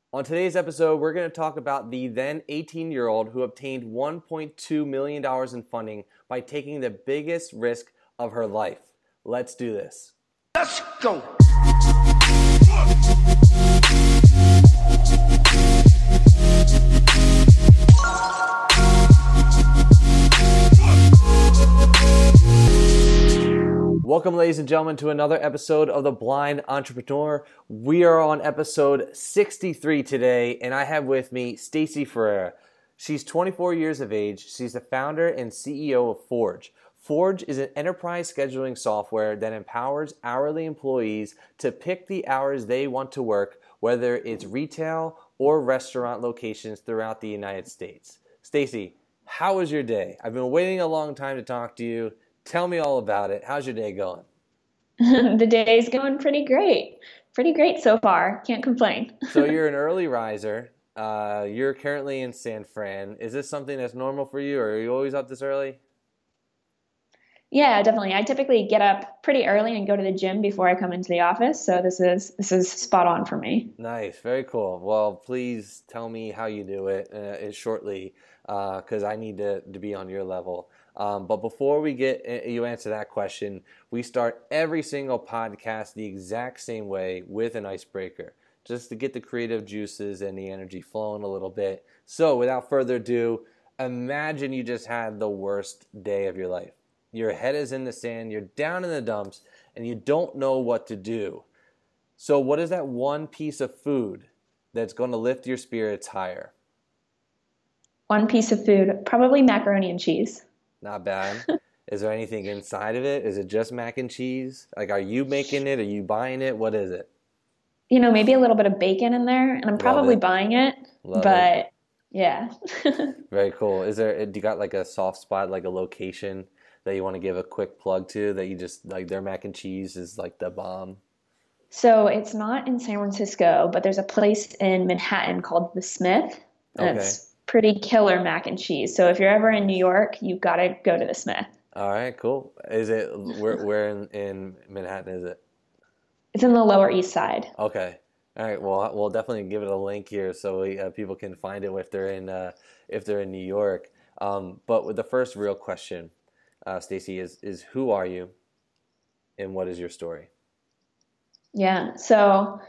On today's episode, we're going to talk about the then 18-year-old who obtained $1.2 million in funding by taking the biggest risk of her life. Let's do this. Let's go. Welcome, ladies and gentlemen, to another episode of The Blind Entrepreneur. We are on episode 63 today, and I have with me Stacy Ferreira. She's 24 years of age. She's the founder and CEO of Forge. Forge is an enterprise scheduling software that empowers hourly employees to pick the hours they want to work, whether it's retail or restaurant locations throughout the United States. Stacy, how was your day? I've been waiting a long time to talk to you. Tell me all about it. How's your day going? The day's going pretty great. Pretty great so far. Can't complain. So you're an early riser. You're currently in San Fran. Is this something that's normal for you, or are you always up this early? Yeah, definitely. I typically get up pretty early and go to the gym before I come into the office. So this is spot on for me. Nice. Very cool. Well, please tell me how you do it shortly, because I need to be on your level. But before we get you answer that question, we start every single podcast the exact same way with an icebreaker, just to get the creative juices and the energy flowing a little bit. So without further ado, imagine you just had the worst day of your life. Your head is in the sand, you're down in the dumps, and you don't know what to do. So what is that one piece of food that's going to lift your spirits higher? One piece of food, probably macaroni and cheese. Not bad. Is there anything inside of it? Is it just mac and cheese? Like, are you making it? Are you buying it? What is it? You know, maybe a little bit of bacon in there, and I'm probably buying it. Love but it. Yeah. Very cool. Do you got like a soft spot, like a location that you want to give a quick plug to, that you just like their mac and cheese is like the bomb? So it's not in San Francisco, but there's a place in Manhattan called The Smith. And Okay. It's pretty killer mac and cheese. So if you're ever in New York, you've got to go to The Smith. All right, cool. Is it where in Manhattan is it? It's in the Lower East Side. Okay. All right. Well, we'll definitely give it a link here so people can find it if they're in New York. But with the first real question, Stacy, is who are you, and what is your story? Yeah. So,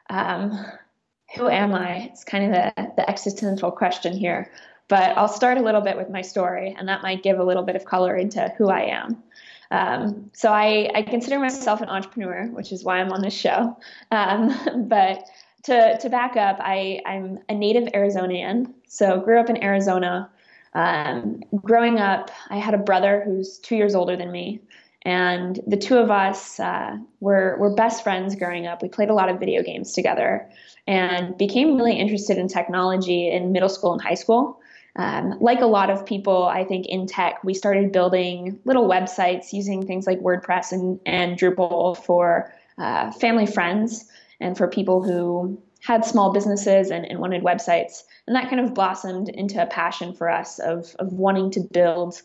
who am I? It's kind of the existential question here. But I'll start a little bit with my story, and that might give a little bit of color into who I am. So I consider myself an entrepreneur, which is why I'm on this show. But to back up, I'm a native Arizonian. So grew up in Arizona. Growing up, I had a brother who's 2 years older than me. And the two of us were best friends growing up. We played a lot of video games together and became really interested in technology in middle school and high school. Like a lot of people, I think in tech, we started building little websites using things like WordPress and Drupal for family friends and for people who had small businesses and wanted websites. And that kind of blossomed into a passion for us of wanting to build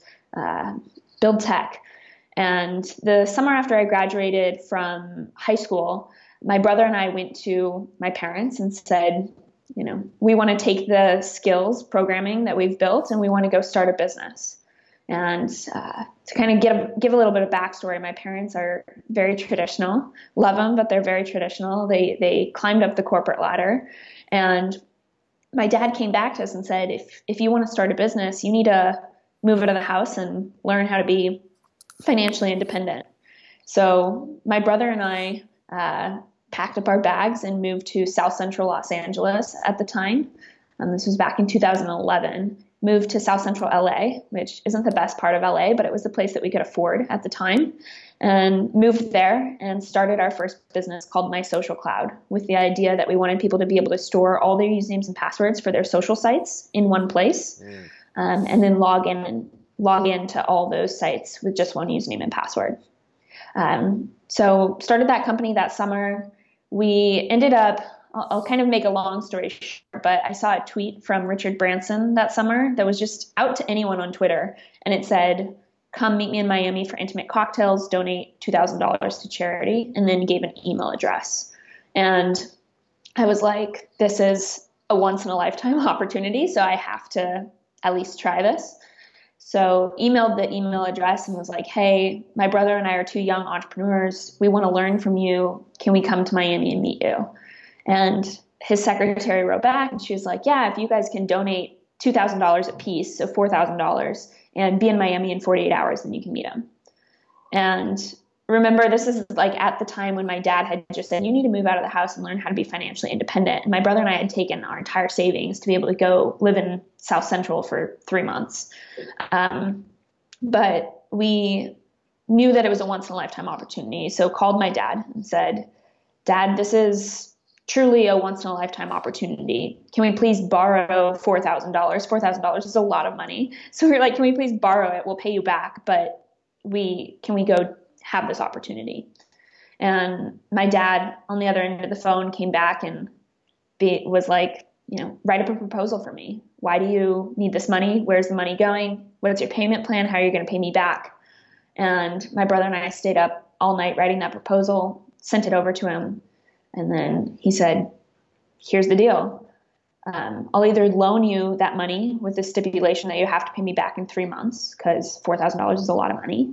tech. And the summer after I graduated from high school, my brother and I went to my parents and said, you know, we want to take the skills programming that we've built and we want to go start a business. And to kind of give a little bit of backstory, my parents are very traditional, love them, but they're very traditional. They climbed up the corporate ladder. And my dad came back to us and said, if you want to start a business, you need to move out of the house and learn how to be financially independent. So my brother and I packed up our bags and moved to South Central Los Angeles at the time. This was back in 2011. Moved to South Central LA, which isn't the best part of LA, but it was the place that we could afford at the time. And moved there and started our first business called My Social Cloud, with the idea that we wanted people to be able to store all their usernames and passwords for their social sites in one place, and then log into all those sites with just one username and password. So started that company that summer. We ended up, I'll kind of make a long story short, but I saw a tweet from Richard Branson that summer that was just out to anyone on Twitter. And it said, come meet me in Miami for intimate cocktails, donate $2,000 to charity, and then gave an email address. And I was like, this is a once in a lifetime opportunity, so I have to at least try this. So emailed the email address and was like, hey, my brother and I are two young entrepreneurs. We want to learn from you. Can we come to Miami and meet you? And his secretary wrote back and she was like, yeah, if you guys can donate $2,000 a piece, so $4,000, and be in Miami in 48 hours, then you can meet him. And remember, this is like at the time when my dad had just said, you need to move out of the house and learn how to be financially independent. And my brother and I had taken our entire savings to be able to go live in South Central for 3 months. But we knew that it was a once in a lifetime opportunity. So called my dad and said, Dad, this is truly a once in a lifetime opportunity. Can we please borrow $4,000? $4,000 is a lot of money. So we were like, can we please borrow it? We'll pay you back, but can we go have this opportunity? And my dad on the other end of the phone came back and was like, write up a proposal for me. Why do you need this money? Where's the money going? What's your payment plan? How are you going to pay me back? And my brother and I stayed up all night writing that proposal, sent it over to him. And then he said, here's the deal. I'll either loan you that money with the stipulation that you have to pay me back in 3 months, because $4,000 is a lot of money,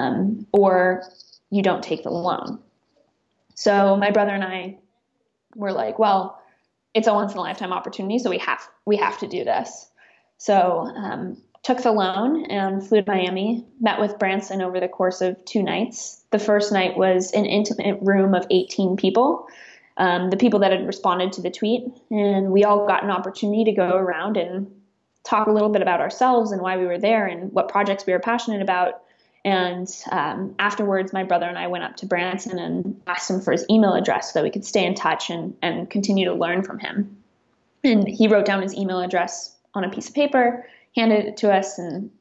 or you don't take the loan. So my brother and I were like, well, it's a once in a lifetime opportunity, so we have to do this. So took the loan and flew to Miami, met with Branson over the course of 2 nights. The first night was an intimate room of 18 people. The people that had responded to the tweet, and we all got an opportunity to go around and talk a little bit about ourselves and why we were there and what projects we were passionate about. And afterwards, my brother and I went up to Branson and asked him for his email address so that we could stay in touch and continue to learn from him. And he wrote down his email address on a piece of paper, handed it to us, and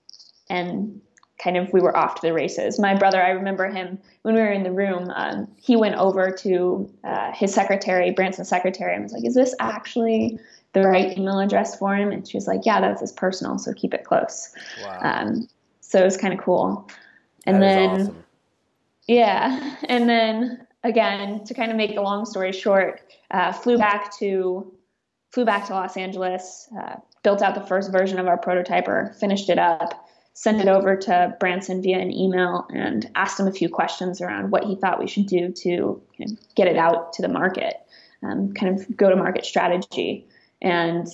kind of we were off to the races. My brother, I remember him when we were in the room, he went over to his secretary, Branson's secretary, and was like, is this actually the right email address for him? And she was like, yeah, that's his personal, so keep it close. Wow. So it was kind of cool. And then, awesome. Yeah. And then again, to kind of make a long story short, flew back to Los Angeles, built out the first version of our prototyper, finished it up, sent it over to Branson via an email, and asked him a few questions around what he thought we should do to get it out to the market, kind of go-to-market strategy. And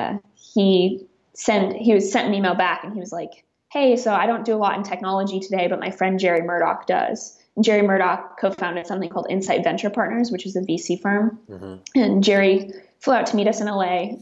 he was sent an email back, and he was like, hey, so I don't do a lot in technology today, but my friend Jerry Murdoch does. And Jerry Murdoch co-founded something called Insight Venture Partners, which is a VC firm. Mm-hmm. And Jerry flew out to meet us in LA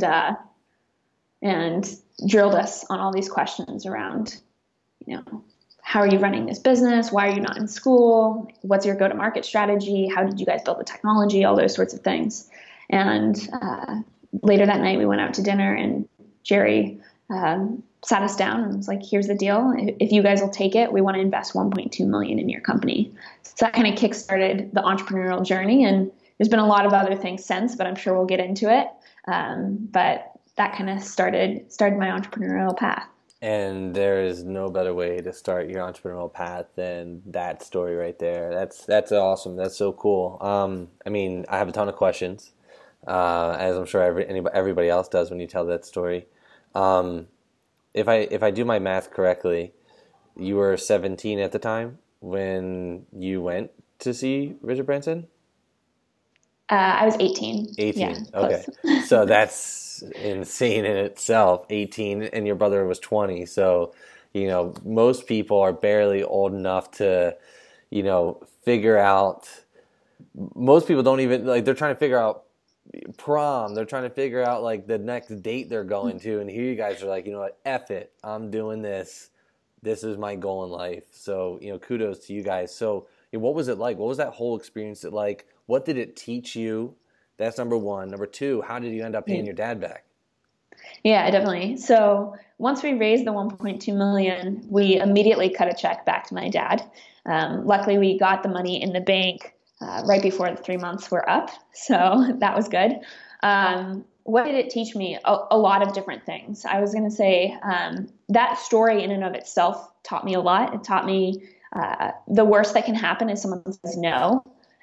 and drilled us on all these questions around, how are you running this business? Why are you not in school? What's your go-to-market strategy? How did you guys build the technology? All those sorts of things. And later that night, we went out to dinner, and Jerry sat us down and was like, here's the deal. If you guys will take it, we want to invest $1.2 million in your company. So that kind of kickstarted the entrepreneurial journey. And there's been a lot of other things since, but I'm sure we'll get into it. But that kind of started my entrepreneurial path. And there is no better way to start your entrepreneurial path than that story right there. That's awesome. That's so cool. I have a ton of questions, as I'm sure everybody else does when you tell that story. If I do my math correctly, you were 17 at the time when you went to see Richard Branson? I was 18. 18. Yeah, okay. So that's insane in itself. 18, and your brother was 20. So, most people are barely old enough to, figure out. Most people don't even they're trying to figure out prom. They're trying to figure out the next date they're going to, and here you guys are like, you know what, F it, I'm doing this. This is my goal in life. So, kudos to you guys. So, what was it like? What was that whole experience like? What did it teach you? That's number one. Number two, how did you end up paying your dad back? Yeah, definitely. So once we raised the $1.2 million, we immediately cut a check back to my dad. Luckily, we got the money in the bank right before the 3 months were up. So that was good. What did it teach me? A lot of different things. I was going to say that story in and of itself taught me a lot. It taught me the worst that can happen is someone says no.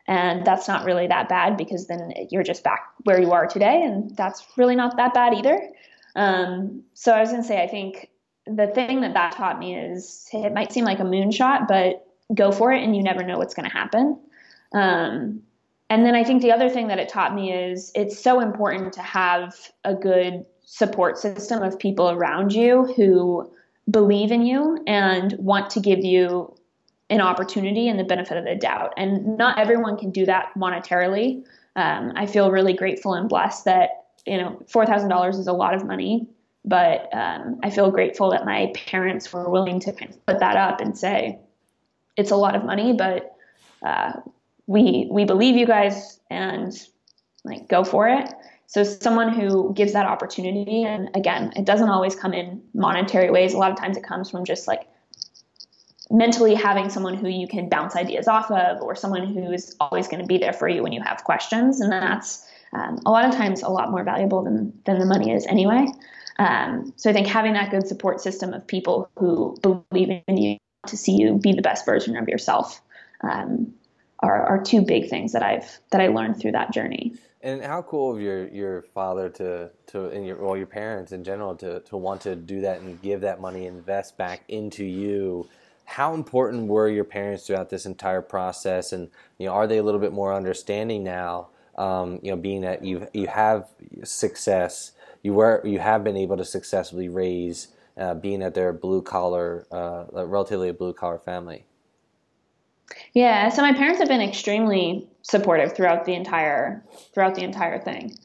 And that's not really that bad because then you're just back where you are today. And that's really not that bad either. So I was going to say, I think the thing that taught me is it might seem like a moonshot, but go for it and you never know what's going to happen. And then I think the other thing that it taught me is it's so important to have a good support system of people around you who believe in you and want to give you an opportunity and the benefit of the doubt. And not everyone can do that monetarily. I feel really grateful and blessed that, $4,000 is a lot of money, but I feel grateful that my parents were willing to kind of put that up and say, it's a lot of money, but we believe you guys and like go for it. So someone who gives that opportunity, and again, it doesn't always come in monetary ways. A lot of times it comes from just like mentally having someone who you can bounce ideas off of, or someone who is always going to be there for you when you have questions. And that's a lot of times a lot more valuable than the money is anyway. So I think having that good support system of people who believe in you to see you be the best version of yourself are two big things that I learned through that journey. And how cool of your father and your parents in general to want to do that and give that money, invest back into you. How important were your parents throughout this entire process? And are they a little bit more understanding now? Being that you have success, you have been able to successfully raise, being that they're relatively a blue collar family. Yeah, so my parents have been extremely supportive throughout the entire thing.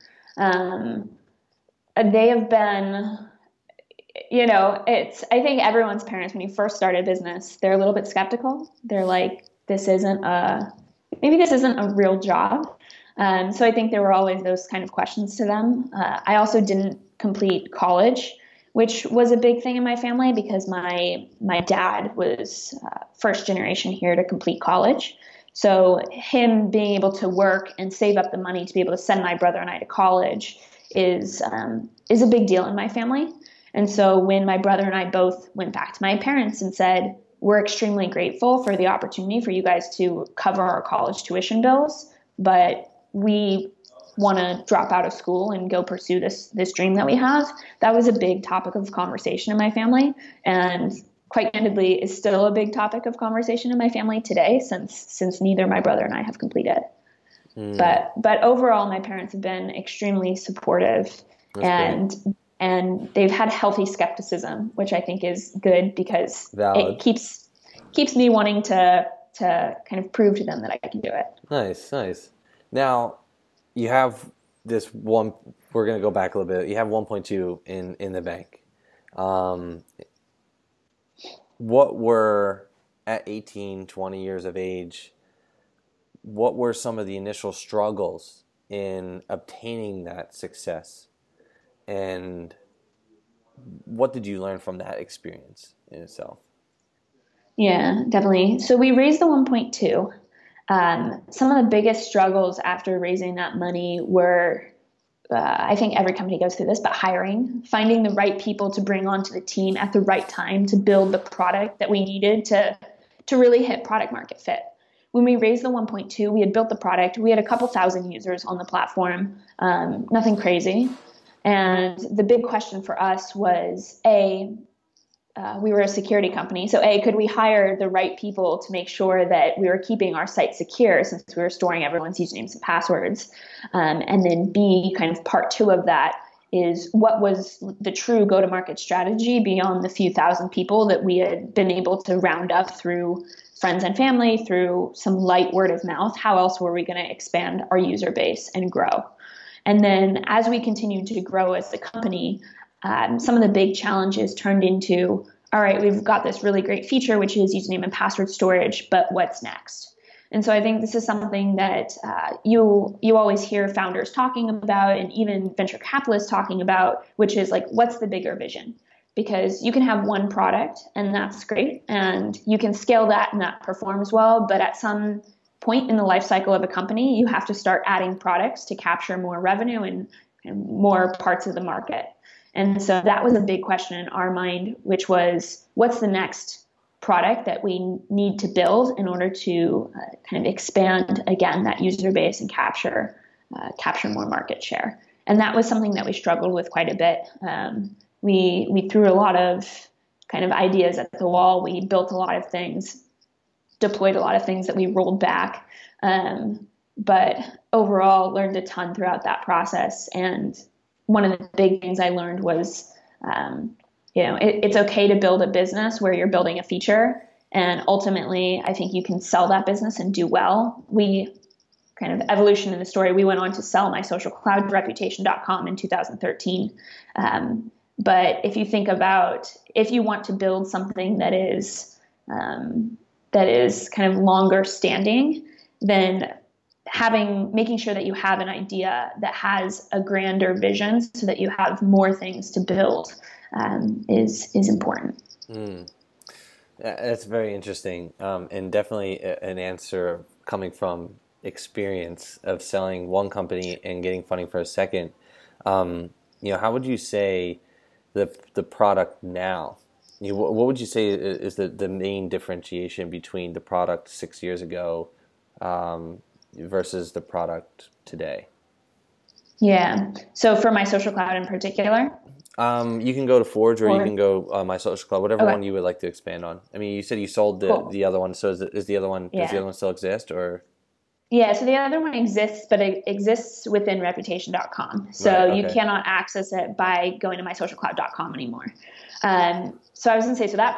They have been, I think everyone's parents, when you first start a business, they're a little bit skeptical. They're like, maybe this isn't a real job. So I think there were always those kind of questions to them. I also didn't complete college, which was a big thing in my family because my dad was first generation here to complete college. So him being able to work and save up the money to be able to send my brother and I to college is a big deal in my family. And so when my brother and I both went back to my parents and said, we're extremely grateful for the opportunity for you guys to cover our college tuition bills, but we want to drop out of school and go pursue this dream that we have. That was a big topic of conversation in my family, and quite candidly is still a big topic of conversation in my family today since neither my brother and I have completed. But overall, my parents have been extremely supportive. That's great. And they've had healthy skepticism, which I think is good because Valid. It keeps me wanting to kind of prove to them that I can do it. Nice. Now, you have this one, we're going to go back a little bit. You have 1.2 in the bank. What were, at 18, 20 years of age, what were some of the initial struggles in obtaining that success? And what did you learn from that experience in itself? Yeah, definitely. So we raised the 1.2. Some of the biggest struggles after raising that money were, I think every company goes through this, but hiring, finding the right people to bring onto the team at the right time to build the product that we needed to really hit product market fit. When we raised the 1.2, we had built the product. We had a couple thousand users on the platform, nothing crazy. And the big question for us was, we were a security company. So could we hire the right people to make sure that we were keeping our site secure since we were storing everyone's usernames and passwords? And then B, kind of part two of that is what was the true go-to-market strategy beyond the few thousand people that we had been able to round up through friends and family, through some light word of mouth. How else were we going to expand our user base and grow? And then as we continued to grow as a company, some of the big challenges turned into, all right, we've got this really great feature, which is username and password storage, but what's next? And so I think this is something that you always hear founders talking about, and even venture capitalists talking about, which is like, what's the bigger vision? Because you can have one product and that's great, and you can scale that and that performs well, but at some point in the life cycle of a company, you have to start adding products to capture more revenue and more parts of the market. And so that was a big question in our mind, which was, what's the next product that we need to build in order to kind of expand again that user base and capture more market share. And that was something that we struggled with quite a bit. We threw a lot of kind of ideas at the wall. We built a lot of things, deployed a lot of things that we rolled back. But overall learned a ton throughout that process. And one of the big things I learned was, it's okay to build a business where you're building a feature. And ultimately, I think you can sell that business and do well. We kind of evolution in the story. We went on to sell MySocialCloud to Reputation.com in 2013. But if you think about, if you want to build something that is kind of longer standing, then making sure that you have an idea that has a grander vision so that you have more things to build is important. That's very interesting, and definitely an answer coming from experience of selling one company and getting funding for a second. How would you say the product now? What would you say is the main differentiation between the product 6 years ago versus the product today? Yeah. So for MySocialCloud in particular? You can go to Forge, or you can go MySocialCloud, whatever one you would like to expand on. I mean, you said you sold the other one, so does the other one still exist, or? Yeah, so the other one exists, but it exists within Reputation.com. So you cannot access it by going to MySocialCloud.com anymore. So I was going to say, so that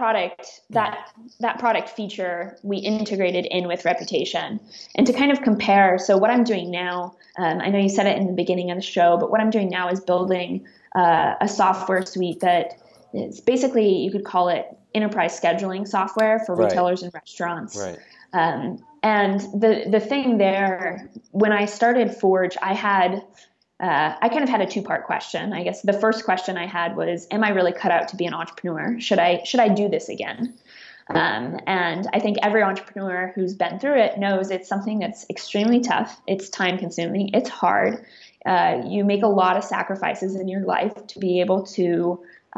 product feature we integrated in with Reputation. And to kind of compare, so what I'm doing now, I know you said it in the beginning of the show, but what I'm doing now is building a software suite that is basically, you could call it enterprise scheduling software for retailers and restaurants. Right. And the thing there, when I started Forge, I kind of had a two-part question. I guess the first question I had was, am I really cut out to be an entrepreneur? Should I do this again? And I think every entrepreneur who's been through it knows it's something that's extremely tough. It's time consuming. It's hard. You make a lot of sacrifices in your life to be able to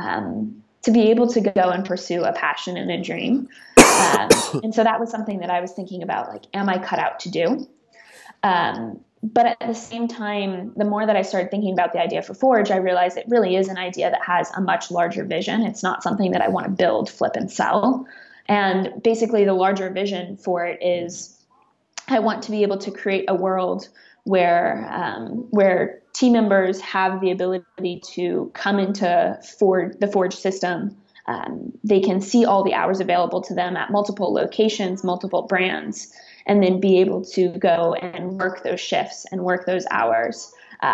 go and pursue a passion and a dream. And so that was something that I was thinking about, like, am I cut out to do? But at the same time, the more that I started thinking about the idea for Forge, I realized it really is an idea that has a much larger vision. It's not something that I want to build, flip, and sell. And basically the larger vision for it is I want to be able to create a world where team members have the ability to come into the Forge system. They can see all the hours available to them at multiple locations, multiple brands, and then be able to go and work those shifts and work those hours.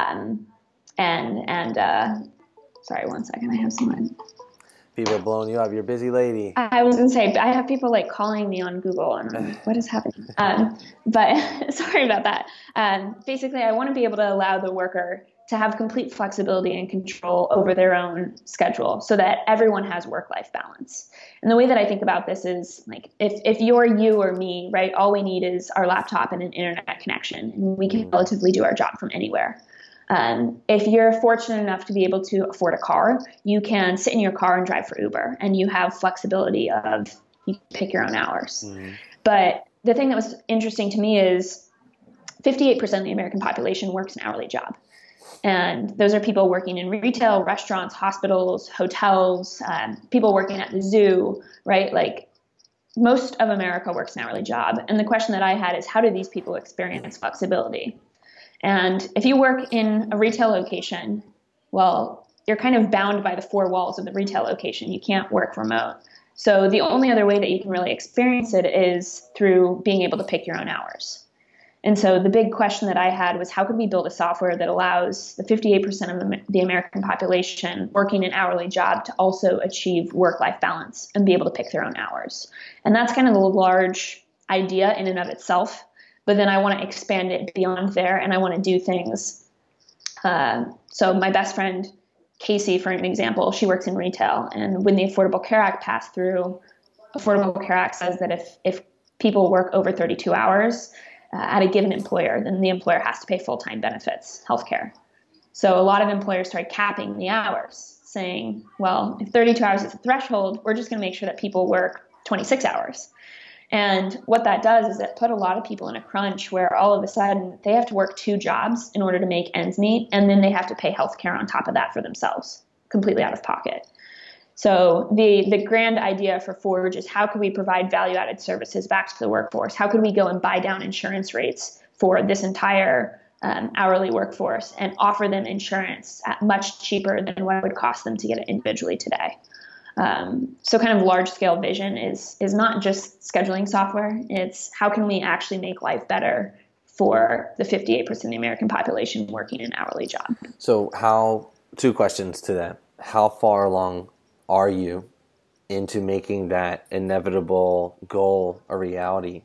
Sorry, 1 second. I have someone. People are blowing you up. You're a busy lady. I was going to say, I have people like calling me on Google, and I'm like, what is happening? But sorry about that. Basically, I want to be able to allow the worker to have complete flexibility and control over their own schedule so that everyone has work-life balance. And the way that I think about this is, like, if you're you or me, right, all we need is our laptop and an internet connection, and we can relatively do our job from anywhere. If you're fortunate enough to be able to afford a car, you can sit in your car and drive for Uber, and you have flexibility of you can pick your own hours. Mm-hmm. But the thing that was interesting to me is 58% of the American population works an hourly job. And those are people working in retail, restaurants, hospitals, hotels, people working at the zoo, right? Like, most of America works an hourly job. And the question that I had is, how do these people experience flexibility? And if you work in a retail location, well, you're kind of bound by the four walls of the retail location. You can't work remote. So the only other way that you can really experience it is through being able to pick your own hours. And so the big question that I had was, how could we build a software that allows the 58% of the American population working an hourly job to also achieve work-life balance and be able to pick their own hours? And that's kind of the large idea in and of itself. But then I want to expand it beyond there, and I want to do things. So my best friend, Casey, for an example, she works in retail. And when the Affordable Care Act passed through, Affordable Care Act says that if people work over 32 hours at a given employer, then the employer has to pay full-time benefits, healthcare. So a lot of employers started capping the hours, saying, well, if 32 hours is the threshold, we're just going to make sure that people work 26 hours. And what that does is it put a lot of people in a crunch where all of a sudden they have to work 2 jobs in order to make ends meet, and then they have to pay healthcare on top of that for themselves, completely out of pocket. So the grand idea for Forge is how can we provide value-added services back to the workforce? How could we go and buy down insurance rates for this entire hourly workforce and offer them insurance at much cheaper than what it would cost them to get it individually today? So kind of large-scale vision is not just scheduling software. It's how can we actually make life better for the 58% of the American population working an hourly job. So two questions to that. How far along are you into making that inevitable goal a reality?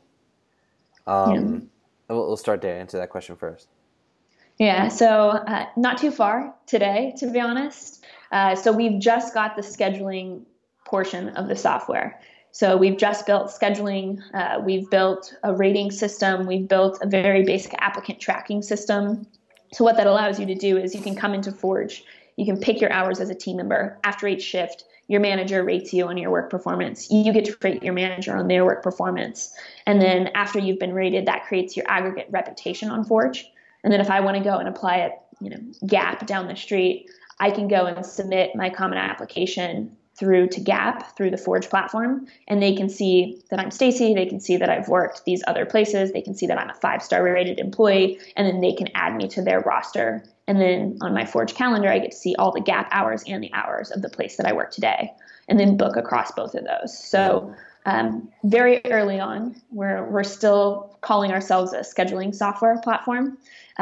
We'll start there. Answer that question first. Yeah, so not too far today, to be honest. So we've just got the scheduling portion of the software. So we've just built scheduling. We've built a rating system. We've built a very basic applicant tracking system. So what that allows you to do is you can come into Forge. You can pick your hours as a team member. After each shift, your manager rates you on your work performance. You get to rate your manager on their work performance. And then after you've been rated, that creates your aggregate reputation on Forge. And then if I want to go and apply it, Gap down the street, I can go and submit my common application through to Gap through the Forge platform, and they can see that I'm Stacy. They can see that I've worked these other places. They can see that I'm a 5-star rated employee, and then they can add me to their roster. And then on my Forge calendar, I get to see all the Gap hours and the hours of the place that I work today, and then book across both of those. So very early on, we're still calling ourselves a scheduling software platform.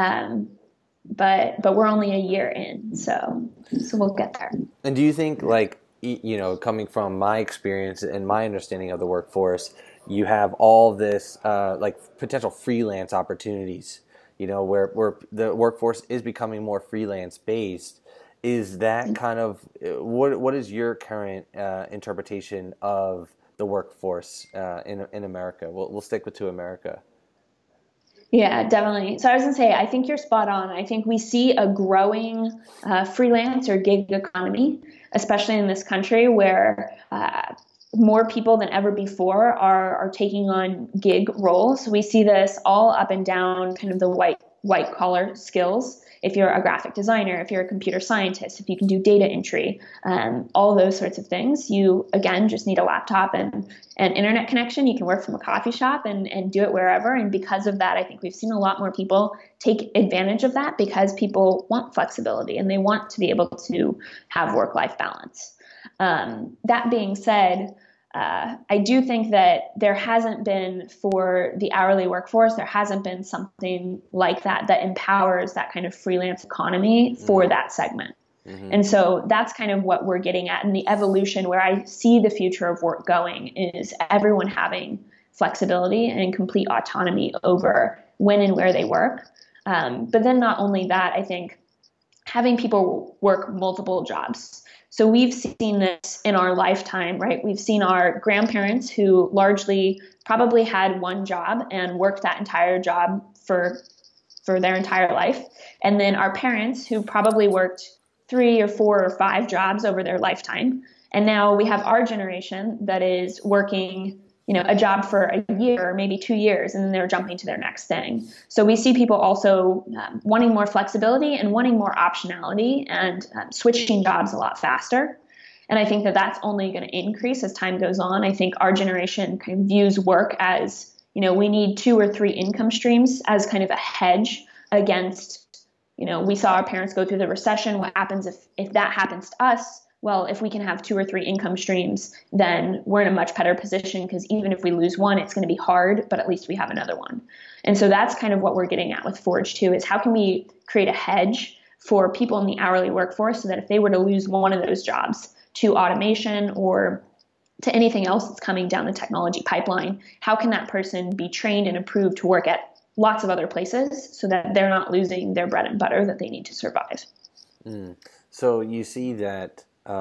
But we're only a year in, so we'll get there. And do you think, coming from my experience and my understanding of the workforce, you have all this potential freelance opportunities, where the workforce is becoming more freelance based? Is that kind of what is your current interpretation of the workforce in America? We'll stick to America. Yeah, definitely. So I was going to say, I think you're spot on. I think we see a growing freelance or gig economy, especially in this country where more people than ever before are taking on gig roles. We see this all up and down kind of the white collar skills. If you're a graphic designer, if you're a computer scientist, if you can do data entry, all those sorts of things, you, again, just need a laptop and an internet connection. You can work from a coffee shop and do it wherever. And because of that, I think we've seen a lot more people take advantage of that because people want flexibility and they want to be able to have work-life balance. That being said, I do think that there hasn't been, for the hourly workforce, there hasn't been something like that empowers that kind of freelance economy for that segment. Mm-hmm. And so that's kind of what we're getting at. And the evolution where I see the future of work going is everyone having flexibility and complete autonomy over when and where they work. But then not only that, I think having people work multiple jobs. So we've seen this in our lifetime, right? We've seen our grandparents who largely probably had one job and worked that entire job for their entire life. And then our parents who probably worked 3 or 4 or 5 jobs over their lifetime. And now we have our generation that is working, a job for a year or maybe 2 years, and then they're jumping to their next thing. So we see people also wanting more flexibility and wanting more optionality and switching jobs a lot faster. And I think that that's only going to increase as time goes on. I think our generation kind of views work as, we need 2 or 3 income streams as kind of a hedge against, we saw our parents go through the recession. What happens if that happens to us? Well, if we can have 2 or 3 income streams, then we're in a much better position because even if we lose one, it's going to be hard, but at least we have another one. And so that's kind of what we're getting at with Forge too, is how can we create a hedge for people in the hourly workforce so that if they were to lose one of those jobs to automation or to anything else that's coming down the technology pipeline, how can that person be trained and approved to work at lots of other places so that they're not losing their bread and butter that they need to survive? So you see that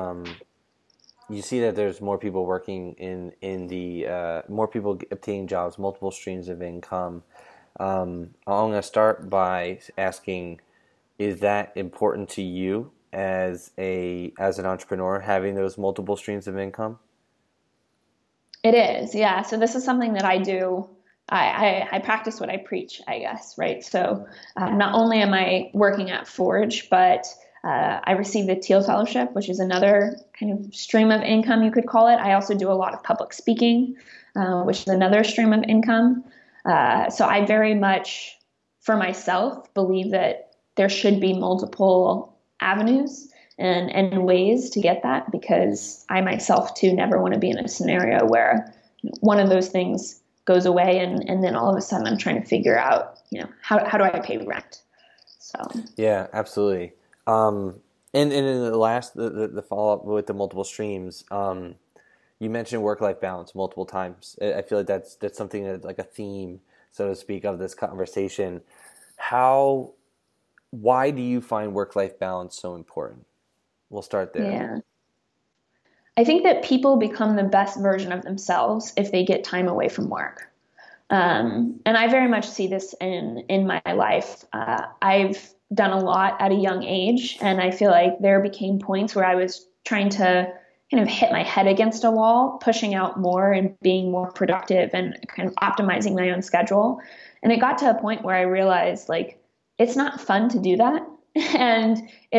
there's more people working in the more people obtaining jobs, multiple streams of income. I'm going to start by asking, is that important to you as an entrepreneur, having those multiple streams of income? It is, yeah. So this is something that I do. I practice what I preach, I guess, right? So not only am I working at Forge, but I received the Teal Fellowship, which is another kind of stream of income, you could call it. I also do a lot of public speaking, which is another stream of income. So I very much, for myself, believe that there should be multiple avenues and ways to get that, because I myself too never want to be in a scenario where one of those things goes away and then all of a sudden I'm trying to figure out, how do I pay rent? So Yeah, absolutely. And in the last the follow up with the multiple streams, you mentioned work life balance multiple times. I feel like that's something that, like a theme, so to speak, of this conversation. Why do you find work life balance so important? We'll start there. yeah, I think that people become the best version of themselves if they get time away from work. And I very much see this in my life. I've done a lot at a young age, and I feel like there became points where I was trying to kind of hit my head against a wall, pushing out more and being more productive and kind of optimizing my own schedule. And it got to a point where I realized, like, it's not fun to do that. And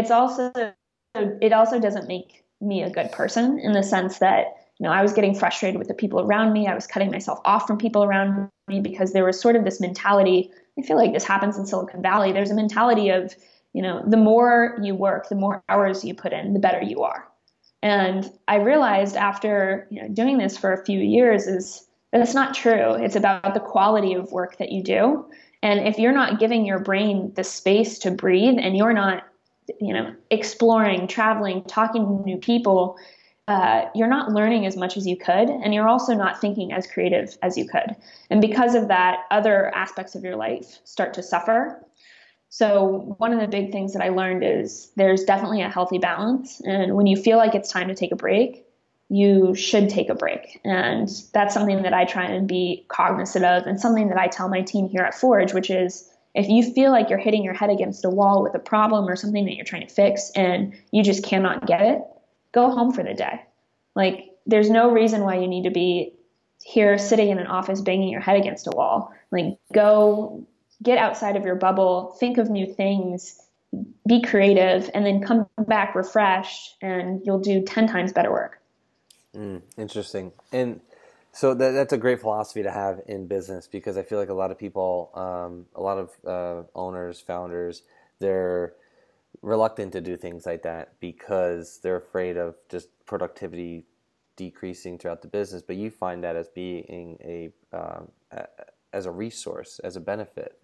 it also doesn't make me a good person, in the sense that, I was getting frustrated with the people around me. I was cutting myself off from people around me because there was sort of this mentality. I feel like this happens in Silicon Valley. There's a mentality of, the more you work, the more hours you put in, the better you are. And I realized after, doing this for a few years is that it's not true. It's about the quality of work that you do. And if you're not giving your brain the space to breathe, and you're not, exploring, traveling, talking to new people, you're not learning as much as you could, and you're also not thinking as creative as you could. And because of that, other aspects of your life start to suffer. So one of the big things that I learned is there's definitely a healthy balance. And when you feel like it's time to take a break, you should take a break. And that's something that I try and be cognizant of, and something that I tell my team here at Forge, which is, if you feel like you're hitting your head against a wall with a problem or something that you're trying to fix and you just cannot get it, go home for the day. Like, there's no reason why you need to be here sitting in an office banging your head against a wall. Like, go get outside of your bubble, think of new things, be creative, and then come back refreshed, and you'll do 10 times better work. Interesting. And so that's a great philosophy to have in business, because I feel like a lot of people, a lot of owners, founders, they're reluctant to do things like that because they're afraid of just productivity decreasing throughout the business. But you find that as being as a resource, as a benefit.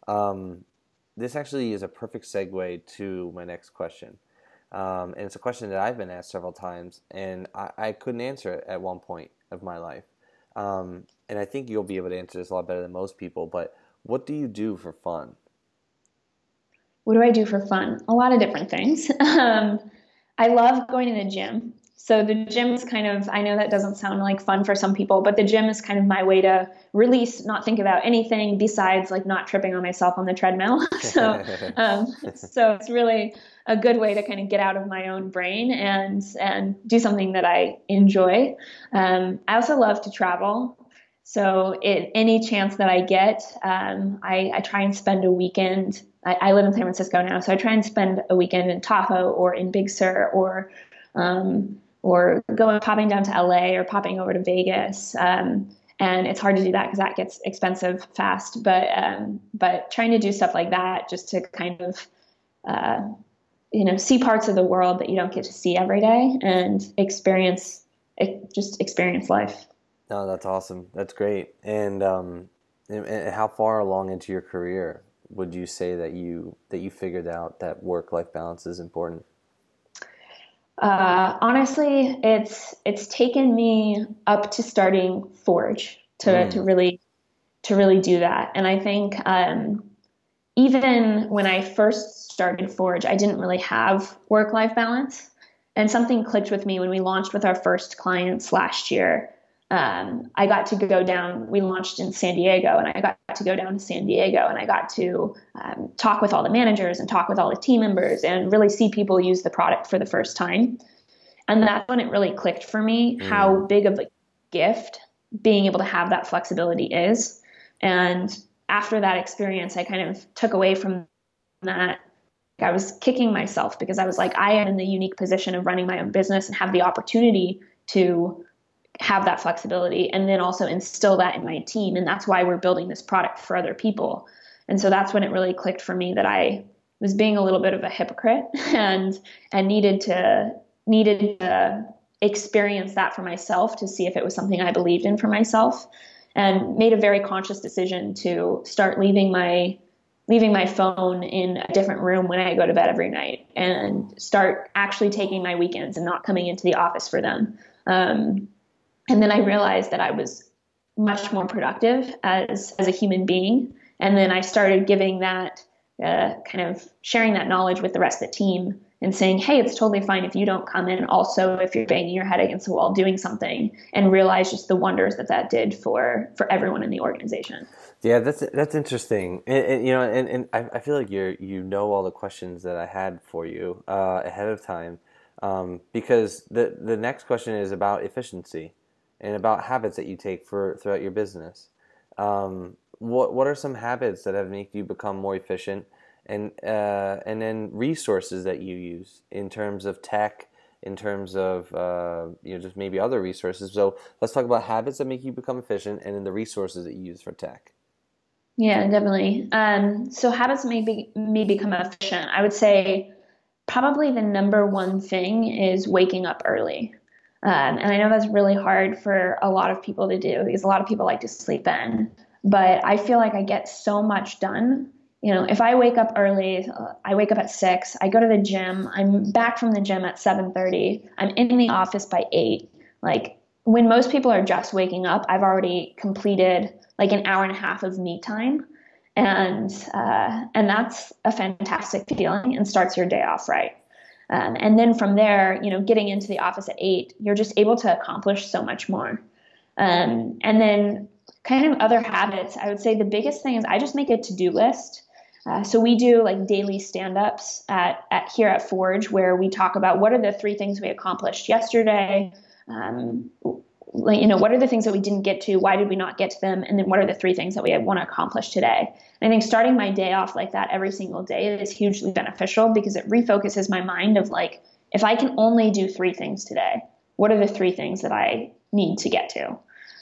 This actually is a perfect segue to my next question. And it's a question that I've been asked several times, and I couldn't answer it at one point of my life. And I think you'll be able to answer this a lot better than most people, but what do you do for fun? What do I do for fun? A lot of different things. I love going to the gym. So the gym is kind of, I know that doesn't sound like fun for some people, but the gym is kind of my way to release, not think about anything besides like not tripping on myself on the treadmill. So it's really a good way to kind of get out of my own brain and do something that I enjoy. I also love to travel. So any chance that I get, I try and spend a weekend. I live in San Francisco now, so I try and spend a weekend in Tahoe or in Big Sur, or popping down to LA or popping over to Vegas. And it's hard to do that because that gets expensive fast. But trying to do stuff like that just to kind of see parts of the world that you don't get to see every day and experience life. No, that's awesome. That's great. And how far along into your career would you say that you figured out that work-life balance is important? Honestly, it's taken me up to starting Forge to really do that. And I think even when I first started Forge, I didn't really have work-life balance. And something clicked with me when we launched with our first clients last year. I got to go down, we launched in San Diego, and I got to go down to San Diego, and I got to talk with all the managers and talk with all the team members and really see people use the product for the first time. And that's when it really clicked for me how big of a gift being able to have that flexibility is. And after that experience, I kind of took away from that. I was kicking myself because I was like, I am in the unique position of running my own business and have the opportunity to have that flexibility and then also instill that in my team. And that's why we're building this product for other people. And so that's when it really clicked for me that I was being a little bit of a hypocrite and needed to experience that for myself to see if it was something I believed in for myself, and made a very conscious decision to start leaving my phone in a different room when I go to bed every night, and start actually taking my weekends and not coming into the office for them. And then I realized that I was much more productive as a human being. And then I started giving that, kind of sharing that knowledge with the rest of the team and saying, hey, it's totally fine if you don't come in. Also, if you're banging your head against the wall doing something, and realize just the wonders that did for everyone in the organization. Yeah, that's interesting. And I feel like you know all the questions that I had for you ahead of time, because the next question is about efficiency and about habits that you take throughout your business. What are some habits that have made you become more efficient, and then resources that you use in terms of tech, in terms of just maybe other resources. So let's talk about habits that make you become efficient, and then the resources that you use for tech. Yeah, definitely. So habits make me become efficient. I would say probably the number one thing is waking up early. And I know that's really hard for a lot of people to do because a lot of people like to sleep in. But I feel like I get so much done. If I wake up early, I wake up at 6, I go to the gym, I'm back from the gym at 7:30, I'm in the office by 8. Like when most people are just waking up, I've already completed like an hour and a half of me time. And that's a fantastic feeling and starts your day off right. And then from there, getting into the office at 8, you're just able to accomplish so much more. And then kind of other habits, I would say the biggest thing is I just make a to-do list. So we do like daily stand-ups at here at Forge, where we talk about what are the 3 things we accomplished yesterday. What are the things that we didn't get to? Why did we not get to them? And then what are the 3 things that we want to accomplish today? And I think starting my day off like that every single day is hugely beneficial because it refocuses my mind of like, if I can only do 3 things today, what are the 3 things that I need to get to?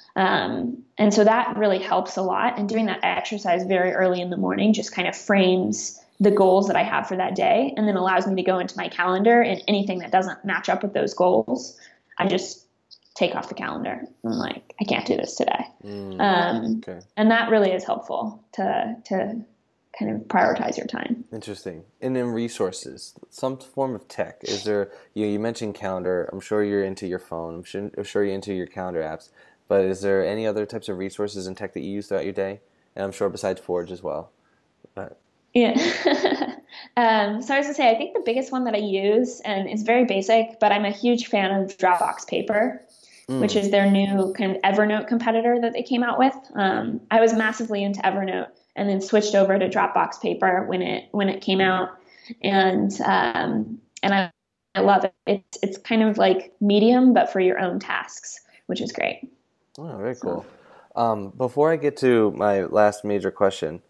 And so that really helps a lot. And doing that exercise very early in the morning just kind of frames the goals that I have for that day, and then allows me to go into my calendar, and anything that doesn't match up with those goals, I just take off the calendar. I'm like, I can't do this today. Okay. And that really is helpful to kind of prioritize your time. Interesting. And then resources, some form of tech. Is there, you mentioned calendar. I'm sure you're into your phone. I'm sure you're into your calendar apps. But is there any other types of resources and tech that you use throughout your day? And I'm sure besides Forge as well. But. Yeah. So I was going to say, I think the biggest one that I use, and it's very basic, but I'm a huge fan of Dropbox Paper, which is their new kind of Evernote competitor that they came out with. I was massively into Evernote and then switched over to Dropbox Paper when it came out. And I love it. It's kind of like Medium, but for your own tasks, which is great. Oh, very cool. Before I get to my last major question,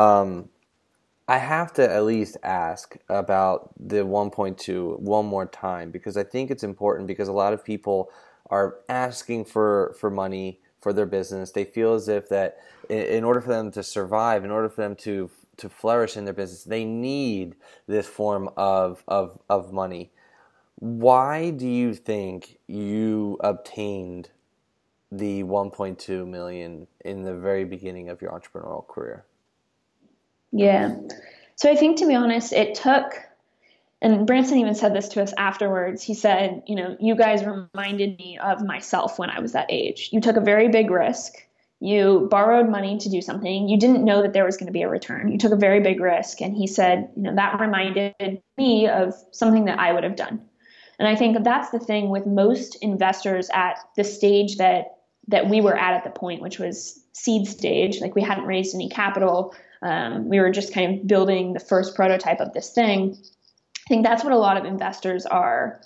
I have to at least ask about the 1.2 one more time, because I think it's important, because a lot of people are asking for money for their business. They feel as if that in order for them to survive, in order for them to flourish in their business, they need this form of money. Why do you think you obtained the 1.2 million in the very beginning of your entrepreneurial career? Yeah. So I think, to be honest, it took, and Branson even said this to us afterwards. He said, you guys reminded me of myself when I was that age. You took a very big risk. You borrowed money to do something. You didn't know that there was going to be a return. You took a very big risk. And he said, that reminded me of something that I would have done. And I think that's the thing with most investors at the stage that we were at the point, which was seed stage. Like, we hadn't raised any capital. We were just kind of building the first prototype of this thing. I think that's what a lot of investors are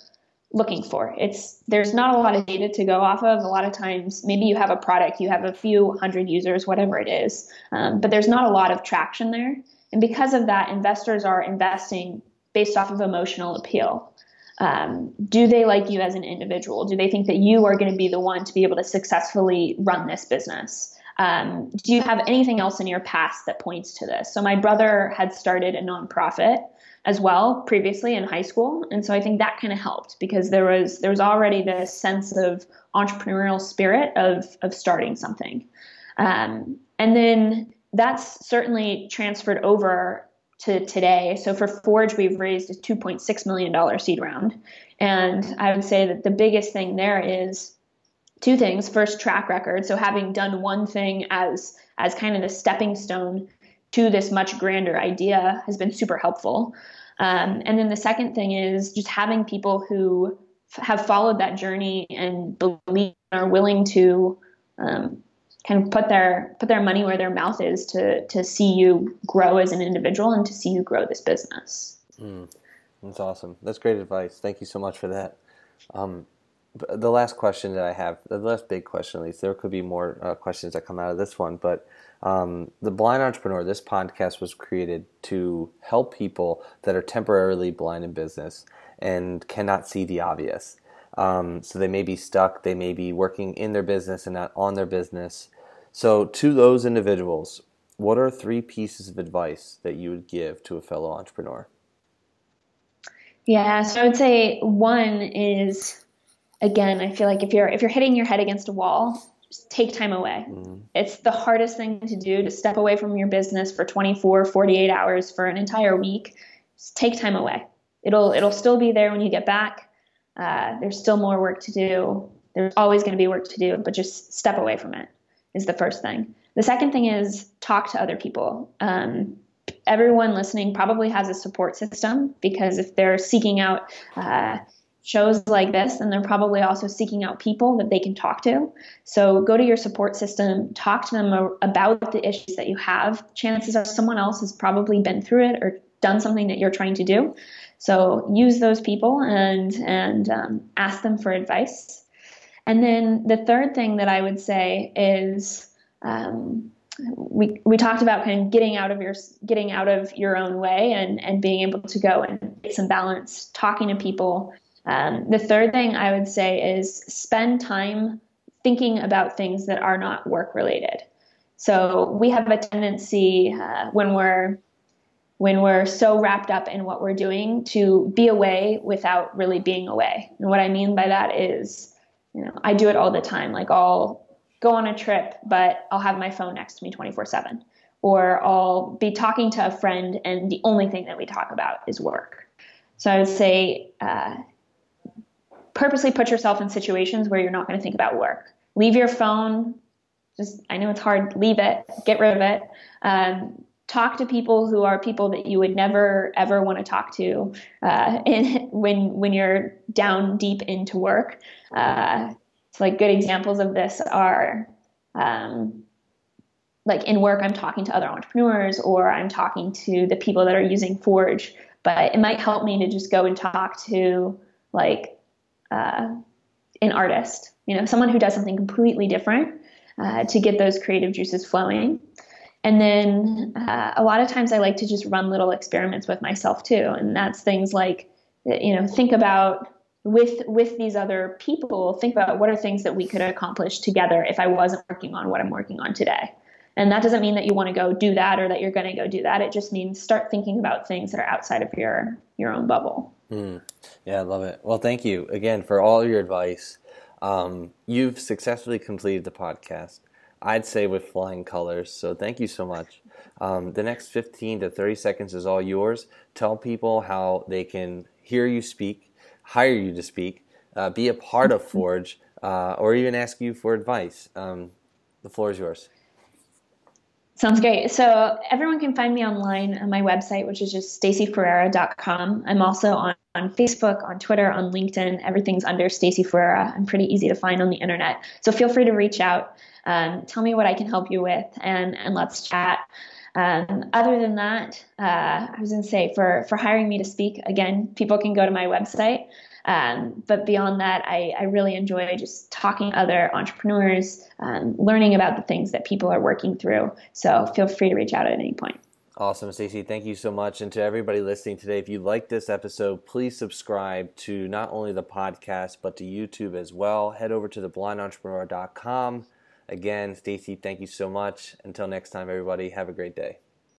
looking for. There's not a lot of data to go off of. A lot of times, maybe you have a product, you have a few hundred users, whatever it is, but there's not a lot of traction there. And because of that, investors are investing based off of emotional appeal. Do they like you as an individual? Do they think that you are going to be the one to be able to successfully run this business? Do you have anything else in your past that points to this? So my brother had started a nonprofit as well previously in high school. And so I think that kind of helped because there was already this sense of entrepreneurial spirit of starting something. And then that's certainly transferred over to today. So for Forge, we've raised a $2.6 million seed round. And I would say that the biggest thing there is two things. First, track record. So having done one thing as kind of the stepping stone to this much grander idea has been super helpful. And then the second thing is just having people who have followed that journey and believe are willing to kind of put their money where their mouth is to see you grow as an individual and to see you grow this business. That's awesome. That's great advice. Thank you so much for that. The last question that I have, the last big question at least, there could be more questions that come out of this one, but The Blind Entrepreneur, this podcast was created to help people that are temporarily blind in business and cannot see the obvious. So they may be stuck, they may be working in their business and not on their business. So to those individuals, what are 3 pieces of advice that you would give to a fellow entrepreneur? Yeah, so I would say one is, again, I feel like if you're hitting your head against a wall, just take time away. It's the hardest thing to do, to step away from your business for 24, 48 hours for an entire week. Just take time away. It'll still be there when you get back. There's still more work to do. There's always going to be work to do, but just step away from it is the first thing. The second thing is talk to other people. Everyone listening probably has a support system, because if they're seeking out shows like this, then they're probably also seeking out people that they can talk to. So go to your support system, talk to them about the issues that you have. Chances are someone else has probably been through it or done something that you're trying to do. So use those people and ask them for advice. And then the third thing that I would say is we talked about kind of getting out of your own way and being able to go and get some balance, talking to people. The third thing I would say is spend time thinking about things that are not work related. So we have a tendency when we're so wrapped up in what we're doing to be away without really being away. And what I mean by that is, I do it all the time. Like I'll go on a trip, but I'll have my phone next to me 24/7, or I'll be talking to a friend and the only thing that we talk about is work. So I would say, purposely put yourself in situations where you're not going to think about work. Leave your phone. I know it's hard. Leave it. Get rid of it. Talk to people who are people that you would never, ever want to talk to when you're down deep into work. So like good examples of this are like in work, I'm talking to other entrepreneurs, or I'm talking to the people that are using Forge, but it might help me to just go and talk to like an artist, someone who does something completely different to get those creative juices flowing. And then a lot of times I like to just run little experiments with myself too. And that's things like, think about with these other people, think about what are things that we could accomplish together if I wasn't working on what I'm working on today. And that doesn't mean that you want to go do that or that you're going to go do that. It just means start thinking about things that are outside of your own bubble. Yeah, I love it. Well, thank you again for all your advice. You've successfully completed the podcast, I'd say with flying colors. So thank you so much. The next 15 to 30 seconds is all yours. Tell people how they can hear you speak, hire you to speak, be a part of Forge, or even ask you for advice. The floor is yours. Sounds great. So everyone can find me online on my website, which is just staceyferreira.com. I'm also on Facebook, on Twitter, on LinkedIn. Everything's under Stacey Ferreira. I'm pretty easy to find on the internet. So feel free to reach out. Tell me what I can help you with, and let's chat. Other than that, I was going to say for hiring me to speak, again, people can go to my website. But beyond that, I really enjoy just talking to other entrepreneurs, learning about the things that people are working through. So feel free to reach out at any point. Awesome, Stacey. Thank you so much. And to everybody listening today, if you like this episode, please subscribe to not only the podcast, but to YouTube as well. Head over to theblindentrepreneur.com. Again, Stacey, thank you so much. Until next time, everybody, have a great day.